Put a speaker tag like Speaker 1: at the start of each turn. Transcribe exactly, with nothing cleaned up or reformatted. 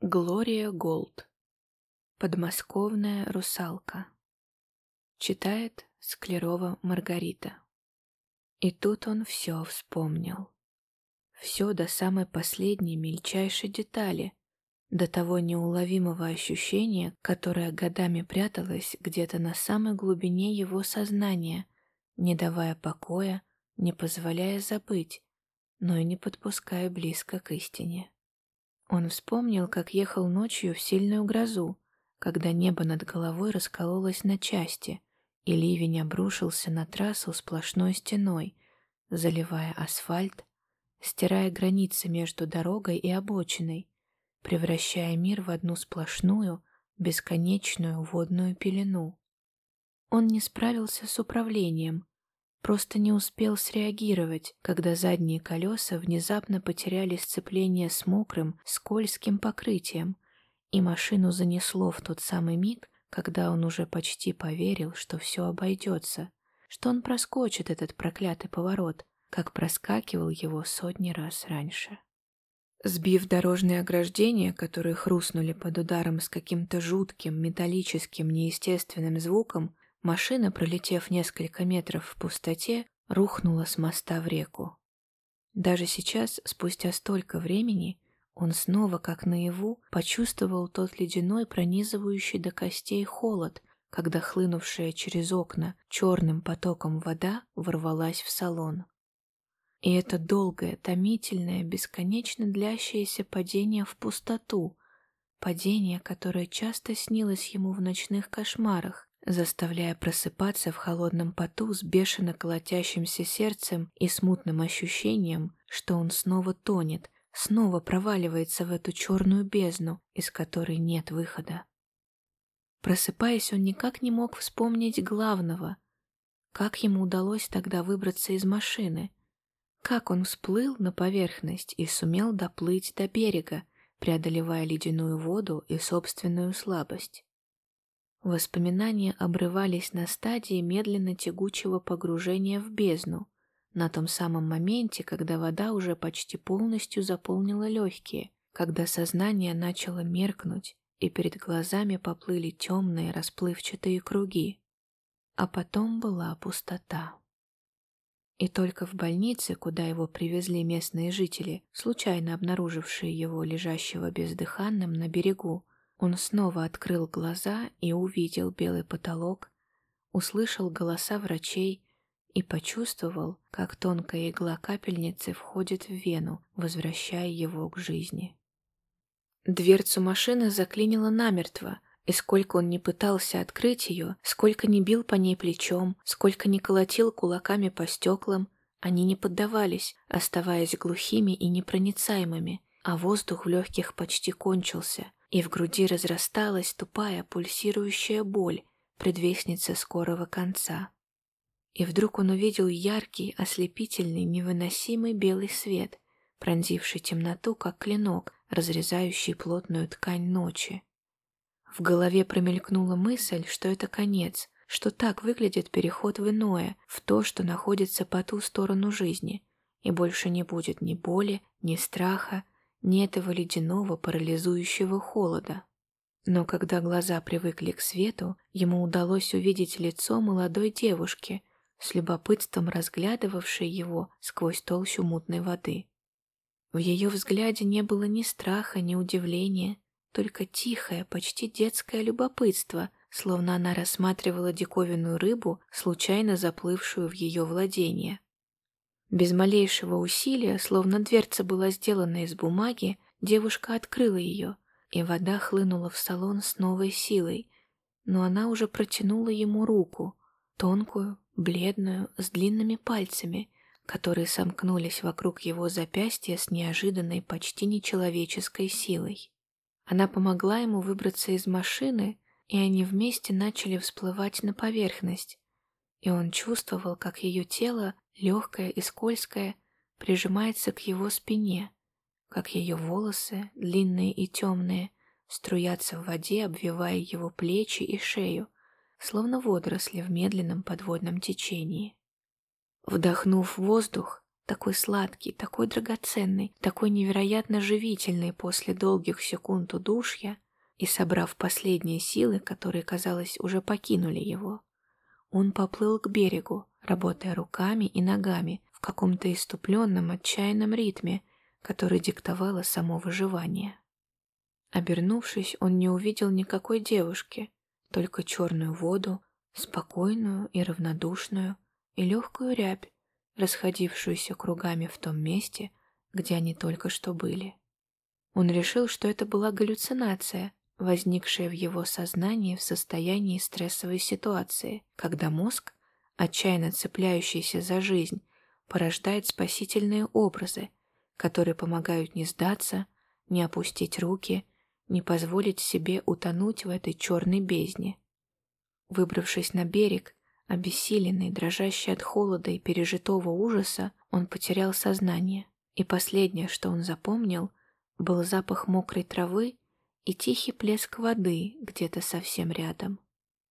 Speaker 1: Глория Голд. Подмосковная русалка. Читает Склярова Маргарита. И тут он все вспомнил. Все до самой последней мельчайшей детали, до того неуловимого ощущения, которое годами пряталось где-то на самой глубине его сознания, не давая покоя, не позволяя забыть, но и не подпуская близко к истине. Он вспомнил, как ехал ночью в сильную грозу, когда небо над головой раскололось на части, и ливень обрушился на трассу сплошной стеной, заливая асфальт, стирая границы между дорогой и обочиной, превращая мир в одну сплошную, бесконечную водную пелену. Он не справился с управлением, просто не успел среагировать, когда задние колеса внезапно потеряли сцепление с мокрым, скользким покрытием, и машину занесло в тот самый миг, когда он уже почти поверил, что все обойдется, что он проскочит этот проклятый поворот, как проскакивал его сотни раз раньше. Сбив дорожные ограждения, которые хрустнули под ударом с каким-то жутким, металлическим, неестественным звуком, машина, пролетев несколько метров в пустоте, рухнула с моста в реку. Даже сейчас, спустя столько времени, он снова, как наяву, почувствовал тот ледяной, пронизывающий до костей холод, когда хлынувшая через окна черным потоком вода ворвалась в салон. И это долгое, томительное, бесконечно длящееся падение в пустоту, падение, которое часто снилось ему в ночных кошмарах, заставляя просыпаться в холодном поту с бешено колотящимся сердцем и смутным ощущением, что он снова тонет, снова проваливается в эту черную бездну, из которой нет выхода. Просыпаясь, он никак не мог вспомнить главного. Как ему удалось тогда выбраться из машины? Как он всплыл на поверхность и сумел доплыть до берега, преодолевая ледяную воду и собственную слабость? Воспоминания обрывались на стадии медленно-тягучего погружения в бездну, на том самом моменте, когда вода уже почти полностью заполнила легкие, когда сознание начало меркнуть, и перед глазами поплыли темные расплывчатые круги. А потом была пустота. И только в больнице, куда его привезли местные жители, случайно обнаружившие его лежащего бездыханным на берегу, он снова открыл глаза и увидел белый потолок, услышал голоса врачей и почувствовал, как тонкая игла капельницы входит в вену, возвращая его к жизни. Дверцу машины заклинило намертво, и сколько он ни пытался открыть ее, сколько ни бил по ней плечом, сколько ни колотил кулаками по стеклам, они не поддавались, оставаясь глухими и непроницаемыми, а воздух в легких почти кончился, и в груди разрасталась тупая пульсирующая боль, предвестница скорого конца. И вдруг он увидел яркий, ослепительный, невыносимый белый свет, пронзивший темноту, как клинок, разрезающий плотную ткань ночи. В голове промелькнула мысль, что это конец, что так выглядит переход в иное, в то, что находится по ту сторону жизни, и больше не будет ни боли, ни страха, ни этого ледяного парализующего холода. Но когда глаза привыкли к свету, ему удалось увидеть лицо молодой девушки, с любопытством разглядывавшей его сквозь толщу мутной воды. В ее взгляде не было ни страха, ни удивления, только тихое, почти детское любопытство, словно она рассматривала диковинную рыбу, случайно заплывшую в ее владение. Без малейшего усилия, словно дверца была сделана из бумаги, девушка открыла ее, и вода хлынула в салон с новой силой, но она уже протянула ему руку, тонкую, бледную, с длинными пальцами, которые сомкнулись вокруг его запястья с неожиданной, почти нечеловеческой силой. Она помогла ему выбраться из машины, и они вместе начали всплывать на поверхность, и он чувствовал, как ее тело, легкое и скользкое, прижимается к его спине, как ее волосы, длинные и темные, струятся в воде, обвивая его плечи и шею, словно водоросли в медленном подводном течении. Вдохнув воздух, такой сладкий, такой драгоценный, такой невероятно живительный после долгих секунд удушья, и, собрав последние силы, которые, казалось, уже покинули его, он поплыл к берегу, работая руками и ногами в каком-то иступленном, отчаянном ритме, который диктовало само выживание. Обернувшись, он не увидел никакой девушки, только черную воду, спокойную и равнодушную, и легкую рябь, расходившуюся кругами в том месте, где они только что были. Он решил, что это была галлюцинация, возникшая в его сознании в состоянии стрессовой ситуации, когда мозг, отчаянно цепляющийся за жизнь, порождает спасительные образы, которые помогают не сдаться, не опустить руки, не позволить себе утонуть в этой черной бездне. Выбравшись на берег, обессиленный, дрожащий от холода и пережитого ужаса, он потерял сознание, и последнее, что он запомнил, был запах мокрой травы и тихий плеск воды где-то совсем рядом.